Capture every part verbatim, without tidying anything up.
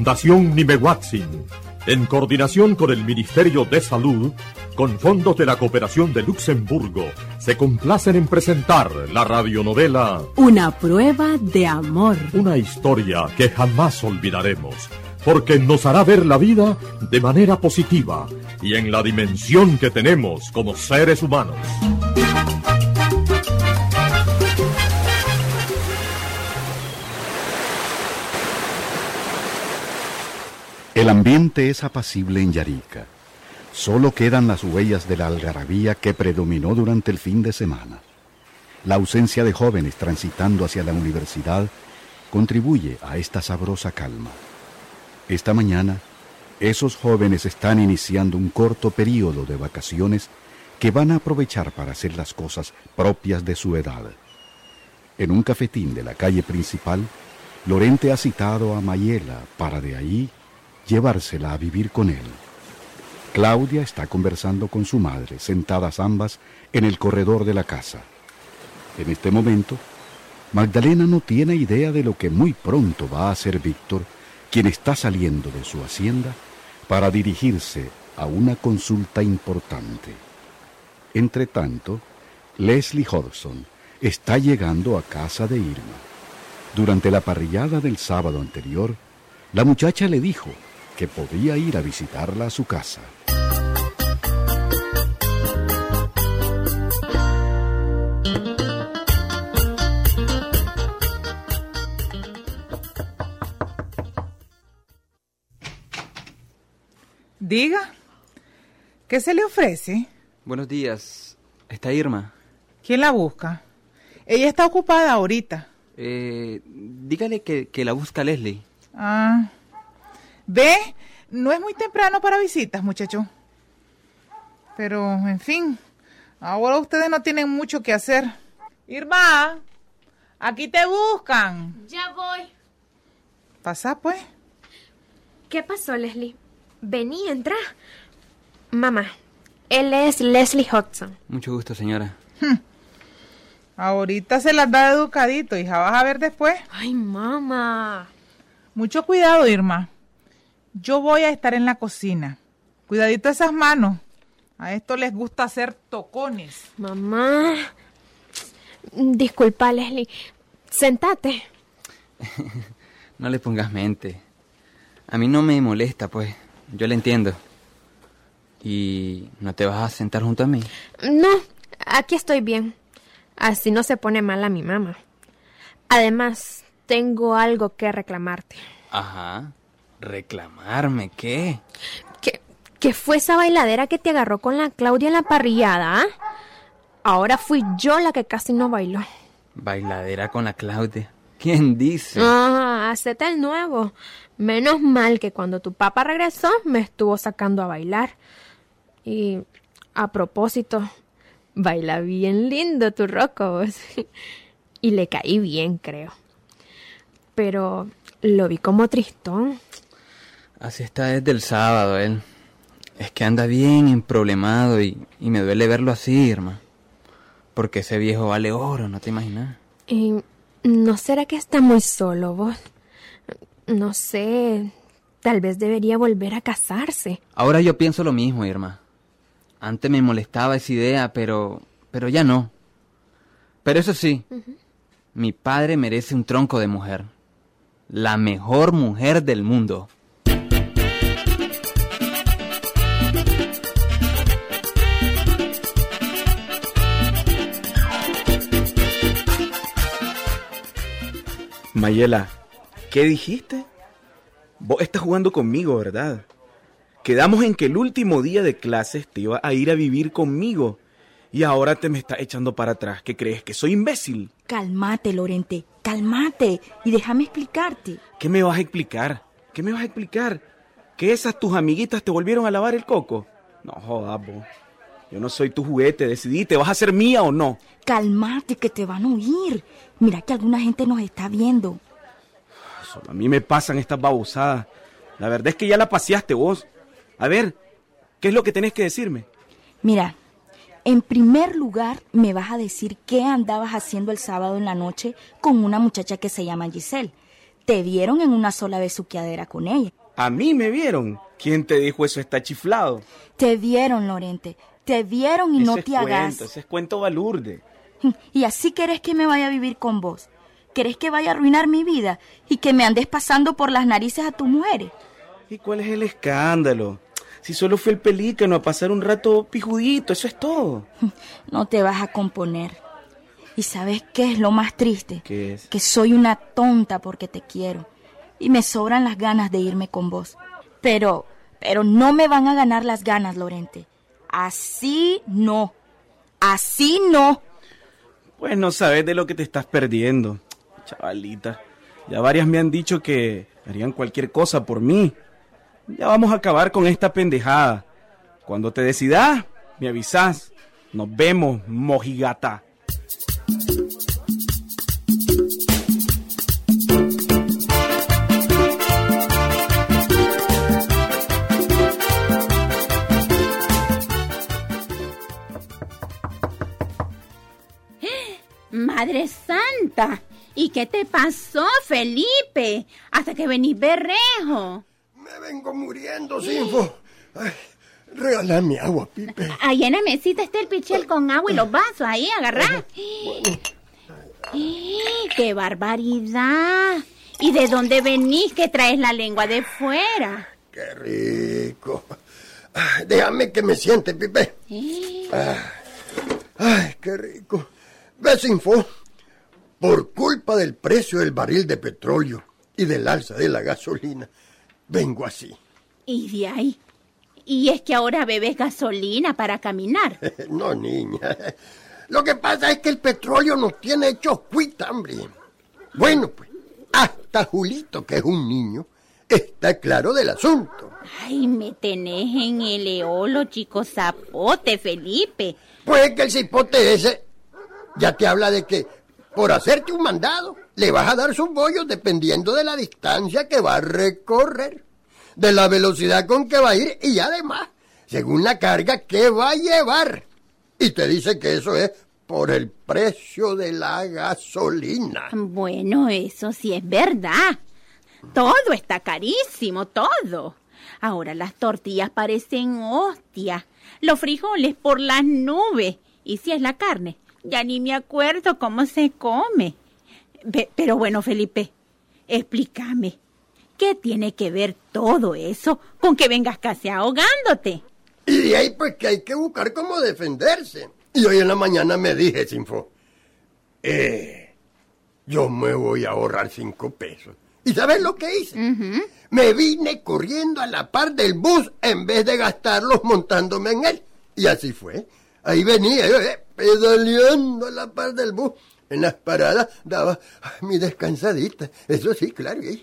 Fundación Nimehuatzin, en coordinación con el Ministerio de Salud, con fondos de la Cooperación de Luxemburgo, se complacen en presentar la radionovela Una prueba de amor. Una historia que jamás olvidaremos, porque nos hará ver la vida de manera positiva y en la dimensión que tenemos como seres humanos. El ambiente es apacible en Yarica. Solo quedan las huellas de la algarabía que predominó durante el fin de semana. La ausencia de jóvenes transitando hacia la universidad contribuye a esta sabrosa calma. Esta mañana, esos jóvenes están iniciando un corto período de vacaciones que van a aprovechar para hacer las cosas propias de su edad. En un cafetín de la calle principal, Lorente ha citado a Mayela para de ahí llevársela a vivir con él. Claudia está conversando con su madre, sentadas ambas en el corredor de la casa. En este momento, Magdalena no tiene idea de lo que muy pronto va a hacer Víctor, quien está saliendo de su hacienda para dirigirse a una consulta importante. Entre tanto, Leslie Hodgson está llegando a casa de Irma. Durante la parrillada del sábado anterior, la muchacha le dijo que podía ir a visitarla a su casa. Diga, ¿qué se le ofrece? Buenos días, ¿está Irma? ¿Quién la busca? Ella está ocupada ahorita. Eh, dígale que, que la busca Leslie. Ah, ¿ve? No es muy temprano para visitas, muchacho. Pero, en fin, ahora ustedes no tienen mucho que hacer. Irma, aquí te buscan. Ya voy. Pasa, pues. ¿Qué pasó, Leslie? Vení, entra. Mamá, él es Leslie Hodgson. Mucho gusto, señora. Hmm. Ahorita se las da educadito, hija. ¿Vas a ver después? Ay, mamá. Mucho cuidado, Irma. Yo voy a estar en la cocina. Cuidadito esas manos. A esto les gusta hacer tocones. Mamá. Disculpa, Leslie. Sentate. No le pongas mente. A mí no me molesta, pues. Yo le entiendo. ¿Y no te vas a sentar junto a mí? No, aquí estoy bien. Así no se pone mal a mi mamá. Además, tengo algo que reclamarte. Ajá. ¿Reclamarme qué? ¿Qué, qué fue esa bailadera que te agarró con la Claudia en la parrillada? ¿eh? Ahora fui yo la que casi no bailó. ¿Bailadera con la Claudia? ¿Quién dice? Ah, hacete el nuevo. Menos mal que cuando tu papá regresó me estuvo sacando a bailar. Y a propósito, baila bien lindo tu Rocco, vos. Y le caí bien, creo. Pero lo vi como tristón. Así está desde el sábado, él. Es que anda bien emproblemado y, y me duele verlo así, Irma. Porque ese viejo vale oro, ¿no te imaginas? ¿Y no será que está muy solo, vos? No sé, tal vez debería volver a casarse. Ahora yo pienso lo mismo, Irma. Antes me molestaba esa idea, pero, pero ya no. Pero eso sí, uh-huh. Mi padre merece un tronco de mujer. La mejor mujer del mundo. Mayela, ¿qué dijiste? Vos estás jugando conmigo, ¿verdad? Quedamos en que el último día de clases te iba a ir a vivir conmigo. Y ahora te me estás echando para atrás. ¿Qué crees? ¿Que soy imbécil? Cálmate, Lorente, cálmate. Y déjame explicarte. ¿Qué me vas a explicar? ¿Qué me vas a explicar? ¿Que esas tus amiguitas te volvieron a lavar el coco? No jodas, vos. Yo no soy tu juguete. Decidí, ¿te vas a hacer mía o no? Cálmate, que te van a oír. Mira que alguna gente nos está viendo. Solo a mí me pasan estas babosadas. La verdad es que ya la paseaste vos. A ver, ¿qué es lo que tenés que decirme? Mira, en primer lugar me vas a decir qué andabas haciendo el sábado en la noche con una muchacha que se llama Giselle. Te vieron en una sola besuqueadera con ella. A mí me vieron. ¿Quién te dijo eso está chiflado? Te vieron, Lorente. Te vieron y Ese no es te cuento, hagas. ese es cuento balurde. ¿Y así querés que me vaya a vivir con vos? ¿Querés que vaya a arruinar mi vida y que me andes pasando por las narices a tus mujeres? ¿Y cuál es el escándalo? Si solo fue el pelícano a pasar un rato pijudito, eso es todo. No te vas a componer. ¿Y sabes qué es lo más triste? ¿Qué es? Que soy una tonta porque te quiero. Y me sobran las ganas de irme con vos. Pero, pero no me van a ganar las ganas, Lorente. Así no. Así no. Pues no sabes de lo que te estás perdiendo, chavalita. Ya varias me han dicho que harían cualquier cosa por mí. Ya vamos a acabar con esta pendejada. Cuando te decidas, me avisas. Nos vemos, mojigata. Madre Santa, ¿y qué te pasó, Felipe? Hasta que venís berrejo. Me vengo muriendo, Sinfo. Ay, regálame agua, Pipe. Ahí en la mesita está el pichel con agua y los vasos, ahí, agarrá. Bueno. ¡Qué barbaridad! ¿Y de dónde venís que traes la lengua de fuera? ¡Qué rico! Ay, déjame que me siente, Pipe. ¿Eh? Ay, ay, qué rico. ¿Ves, Sinfo? Por culpa del precio del barril de petróleo y del alza de la gasolina, vengo así. ¿Y de ahí? ¿Y es que ahora bebes gasolina para caminar? No, niña. Lo que pasa es que el petróleo nos tiene hechos cuita, hombre. Bueno, pues, hasta Julito, que es un niño, está claro del asunto. Ay, me tenés en el eolo, chico zapote, Felipe. Pues es que el cipote ese ya te habla de que por hacerte un mandado le vas a dar sus bollos dependiendo de la distancia que va a recorrer, de la velocidad con que va a ir y además, según la carga que va a llevar. Y te dice que eso es por el precio de la gasolina. Bueno, eso sí es verdad. Todo está carísimo, todo. Ahora las tortillas parecen hostias, los frijoles por las nubes. Y si es la carne, ya ni me acuerdo cómo se come. Pe- pero bueno, Felipe, explícame, ¿qué tiene que ver todo eso con que vengas casi ahogándote? Y de ahí pues que hay que buscar cómo defenderse. Y hoy en la mañana me dije, Sinfo, eh, yo me voy a ahorrar cinco pesos. ¿Y sabes lo que hice? Uh-huh. Me vine corriendo a la par del bus en vez de gastarlos montándome en él. Y así fue. Ahí venía yo, eh, pedaleando a la par del bus. En las paradas daba mi descansadita. Eso sí, claro. ¿eh?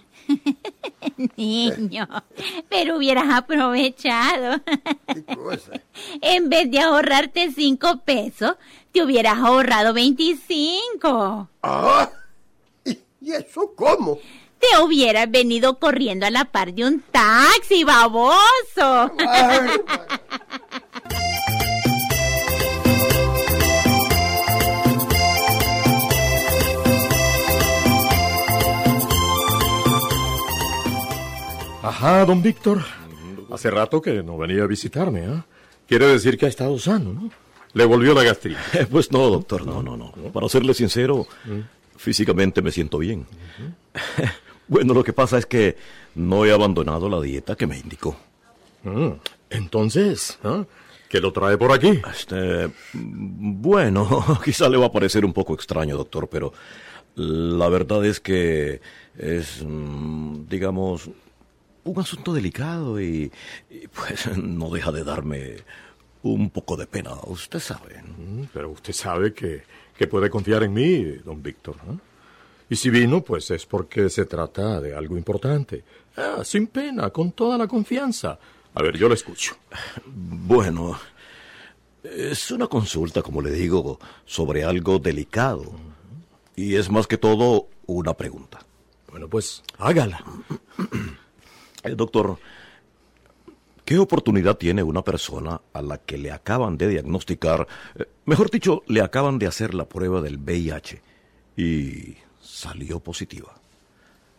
Niño, pero hubieras aprovechado. ¿Qué cosa? En vez de ahorrarte cinco pesos, te hubieras ahorrado veinticinco. Ah, ¿y, y eso cómo? Te hubieras venido corriendo a la par de un taxi, baboso. Ay, Ajá, don Víctor. Hace rato que no venía a visitarme, ¿eh? Quiere decir que ha estado sano, ¿no? Le volvió la gastritis. Eh, pues no, doctor, no, no, no. Para serle sincero, físicamente me siento bien. Bueno, lo que pasa es que no he abandonado la dieta que me indicó. Mm, Entonces, ¿eh? ¿Qué lo trae por aquí? Este, bueno, quizá le va a parecer un poco extraño, doctor, pero la verdad es que es, mm, digamos, un asunto delicado y, y pues no deja de darme un poco de pena, usted sabe. Mm, Pero usted sabe que, que puede confiar en mí, don Víctor, ¿no? Y si vino, pues es porque se trata de algo importante. Ah, sin pena, con toda la confianza. A ver, yo lo escucho. Bueno, es una consulta, como le digo, sobre algo delicado. Y es más que todo una pregunta. Bueno, pues hágala. Eh, doctor, ¿qué oportunidad tiene una persona a la que le acaban de diagnosticar, eh, mejor dicho, le acaban de hacer la prueba del V I H y salió positiva?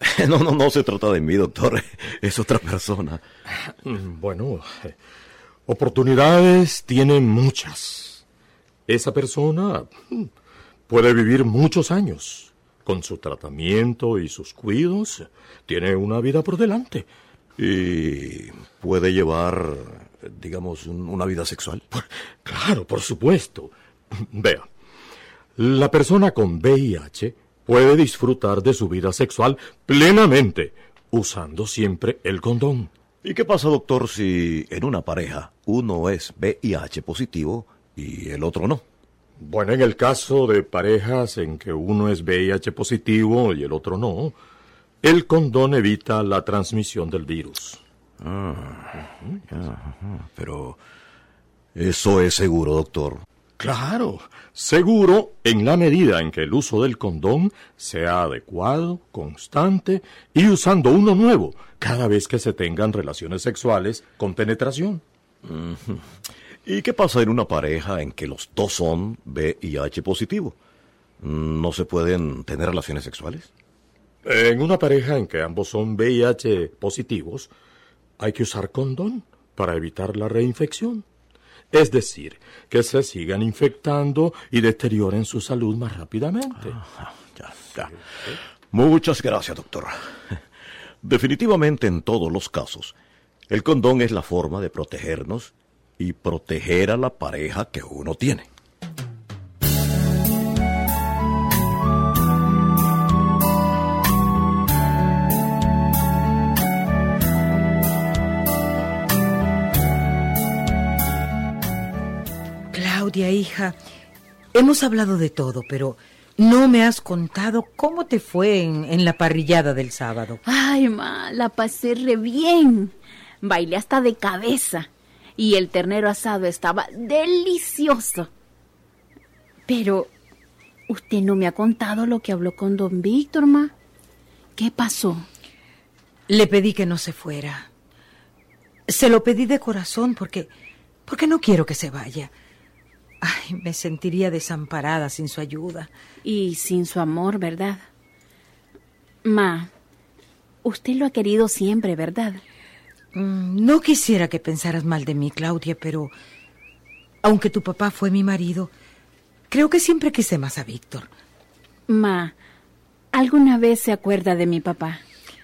No, no, no se trata de mí, doctor. Es otra persona. Bueno, oportunidades tienen muchas. Esa persona puede vivir muchos años. Con su tratamiento y sus cuidados, tiene una vida por delante. ¿Y puede llevar, digamos, una vida sexual? Claro, por supuesto. Vea, la persona con V I H puede disfrutar de su vida sexual plenamente, usando siempre el condón. ¿Y qué pasa, doctor, si en una pareja uno es V I H positivo y el otro no? Bueno, en el caso de parejas en que uno es V I H positivo y el otro no, el condón evita la transmisión del virus. Ah, uh-huh. Pero ¿eso es seguro, doctor? Claro, seguro en la medida en que el uso del condón sea adecuado, constante y usando uno nuevo cada vez que se tengan relaciones sexuales con penetración. Uh-huh. ¿Y qué pasa en una pareja en que los dos son V I H positivo? ¿No se pueden tener relaciones sexuales? En una pareja en que ambos son V I H positivos, hay que usar condón para evitar la reinfección. Es decir, que se sigan infectando y deterioren su salud más rápidamente. Ah, ya, ya. Muchas gracias, doctor. Definitivamente en todos los casos, el condón es la forma de protegernos y proteger a la pareja que uno tiene. Claudia, hija, hemos hablado de todo, pero no me has contado cómo te fue en, en la parrillada del sábado. Ay, ma, la pasé re bien. Bailé hasta de cabeza. Y el ternero asado estaba delicioso. Pero usted no me ha contado lo que habló con don Víctor, ma. ¿Qué pasó? Le pedí que no se fuera. Se lo pedí de corazón porque, porque no quiero que se vaya. Ay, me sentiría desamparada sin su ayuda. Y sin su amor, ¿verdad? Ma, usted lo ha querido siempre, ¿verdad? No quisiera que pensaras mal de mí, Claudia, pero aunque tu papá fue mi marido, creo que siempre quise más a Víctor. Ma, ¿alguna vez se acuerda de mi papá?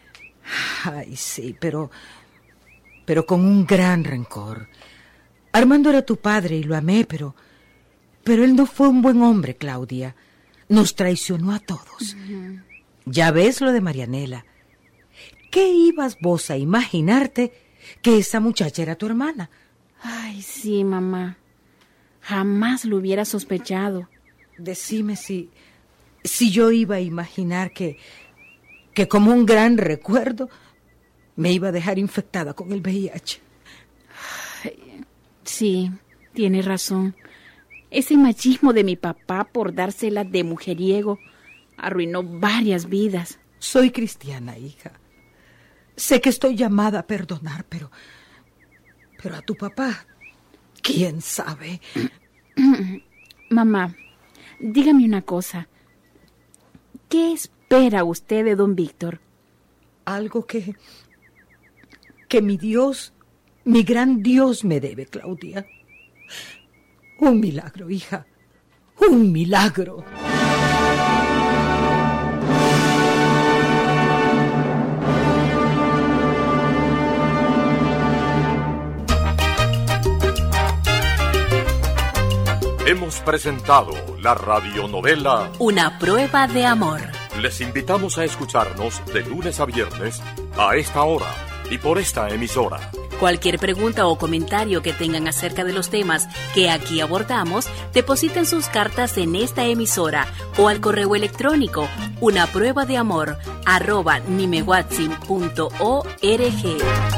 Ay, sí, pero, pero con un gran rencor. Armando era tu padre y lo amé, pero, pero él no fue un buen hombre, Claudia. Nos traicionó a todos. Uh-huh. Ya ves lo de Marianela. ¿Qué ibas vos a imaginarte que esa muchacha era tu hermana? Ay, sí, mamá. Jamás lo hubiera sospechado. Decime si, si yo iba a imaginar que, que como un gran recuerdo me iba a dejar infectada con el V I H. Ay, sí, tienes razón. Ese machismo de mi papá por dársela de mujeriego arruinó varias vidas. Soy cristiana, hija. Sé que estoy llamada a perdonar, pero... Pero a tu papá, ¿quién sabe? Mamá, dígame una cosa. ¿Qué espera usted de don Víctor? Algo que... que mi Dios, mi gran Dios me debe, Claudia. Un milagro, hija. Un milagro. Hemos presentado la radionovela Una prueba de amor. Les invitamos a escucharnos de lunes a viernes a esta hora y por esta emisora. Cualquier pregunta o comentario que tengan acerca de los temas que aquí abordamos, depositen sus cartas en esta emisora o al correo electrónico una prueba de amor arroba nimehuatzin punto org.